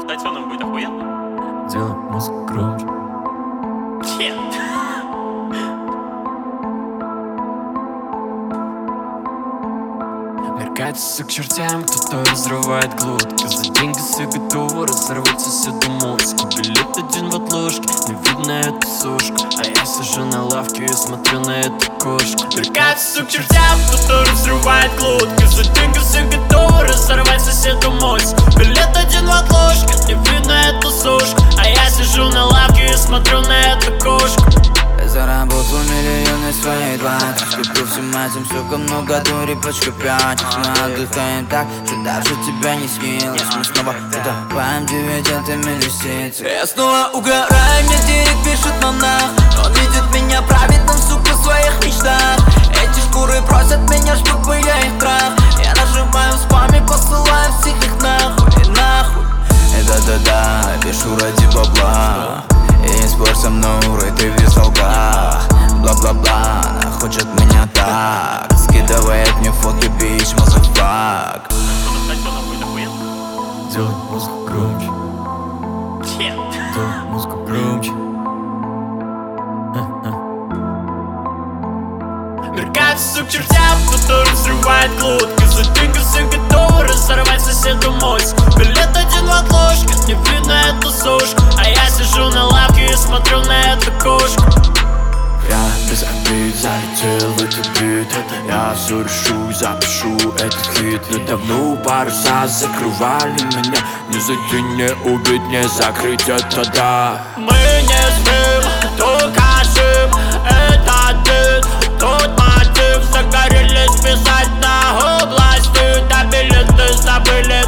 Тайцоном будет охуенно. Делай музыку громче. Нет. Меркается к чертям, кто-то разрывает глотки. За деньги все готовы разорвать соседу мозг. Билет один в отложке, не видно эту сушку. А я сижу на лавке и смотрю на эту кошку. Меркается к чертям, кто-то разрывает глотки. За деньги все готовы разорвать соседу мозг. Билет один в отложке, не видно эту сушку. А я сижу на лавке и смотрю на эту кошку. Я заработал миллионы своей 20. Куплю всем этим, сука, много дури, пачка 5. Мы отдыхаем так, что даже тебя не снилось. Мы снова утопаем дивидендами лисицы. Я снова угораю, мне директ пишет монах. Он видит меня праведным, сука, в своих мечтах. Эти шкуры просят меня, чтобы я их трах. Я нажимаю в спаме, посылаю всех их нахуй, нахуй. Да-да-да, пишу ради бабла. И спорь со мной, урой, ты в веселках. Бла-бла-бла, она хочет меня так. Скидывает мне фотки, бич, мазафак. Тайцоном будет охуенно. Делай музыку громче. Нет. Делай музыку громче. Меркаться к чертям, кто-то разрывает глотки. За деньги все готовы разорвать соседу мозг. Билет один в отложке, не видно эту сушку. А я сижу на лавке и смотрю на эту кошку. Я без обид залетел в этот бит. Я все решу, запишу этот хит. Недавно паруса закрывали меня. Не зайти, не убить, не закрыть это, да. Мы не спим, только жим. Это ты, тот мотив. Загорелись писать на области. Да билеты забыли